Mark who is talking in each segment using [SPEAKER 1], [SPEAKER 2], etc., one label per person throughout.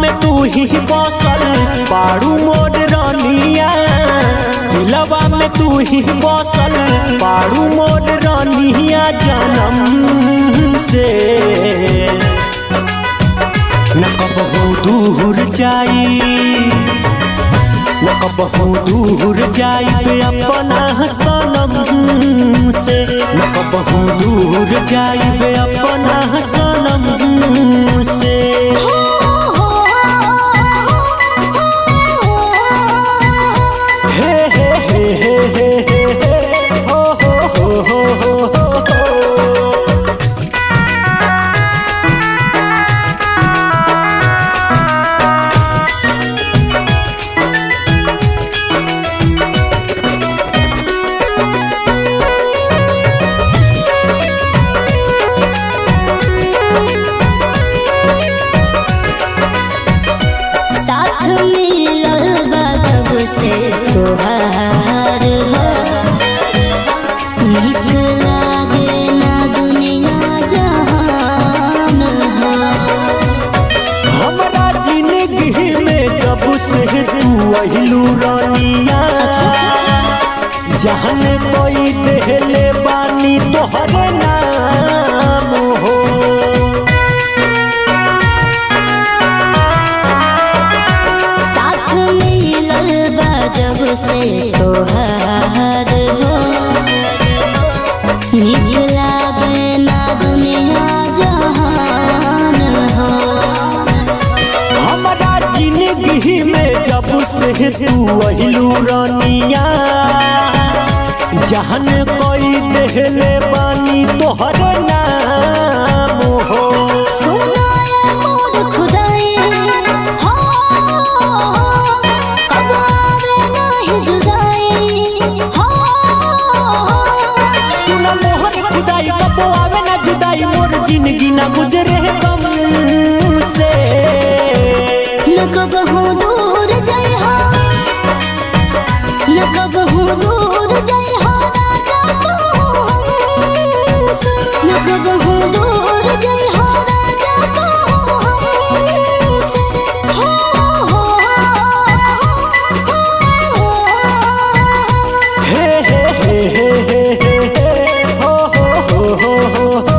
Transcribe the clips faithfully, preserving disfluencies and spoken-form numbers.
[SPEAKER 1] में तू ही बसल बारू मोर रानिया, दिलवा में तू ही बसल बारू मोर रानिया जन्म से। न कबहू दूर जाई न कबहू दूर जाई अपना सनम से, न कबहू दूर जाई अपना सनम से। हे हे हे हे हे हे हो हो हो हो हो हो।
[SPEAKER 2] से तोहार हो निक लागे ना दुनिया जहान हो।
[SPEAKER 1] हमरा जिंदगी में जब से तू अहिलू रानिया, जहन कोई देहले बानी तोहरे नाम हो।
[SPEAKER 2] जब से तोहार हो निक लागे ना दुनिया जहान हो।
[SPEAKER 1] हमरा जिंदगी में जब से तू अहिलू रानिया, जहन कोई देहले बानी तोहरे नाम हो। जिंदगी ना गुजरे गम से,
[SPEAKER 2] न कबहू दूर जाई हा न कबहू दूर जाई हा राजा तू हमसे, न कबहू दूर जाई हा राजा तू हमसे। हो हो
[SPEAKER 1] हे हे हे हे हे हो हो हो हो हो।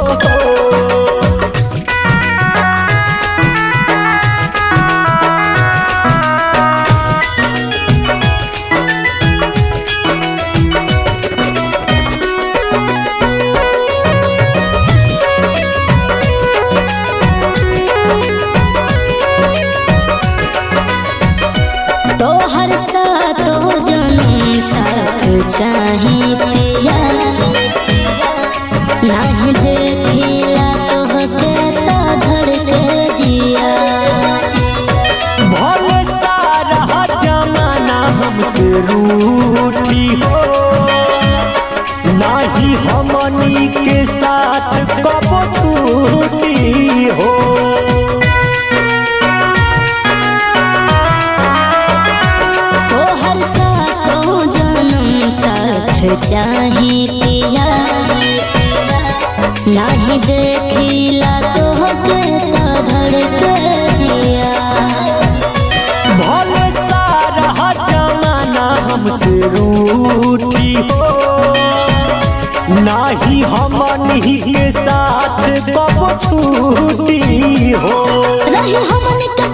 [SPEAKER 2] तोहर सातो जन्म साथ चाही पिया, नहीं देखिला तोहके तो धड़के जिया।
[SPEAKER 1] भले सारा जमाना हमसे रूठी हो, नाही हमनी के साथ कब छूटी हो।
[SPEAKER 2] चाही पिया नहीं देखिला तोहके तो धड़के जिया।
[SPEAKER 1] भले सारा जमाना हमसे रूठी हो, नाही हमनी के साथ कब छूटी हो।
[SPEAKER 2] रही हमनी के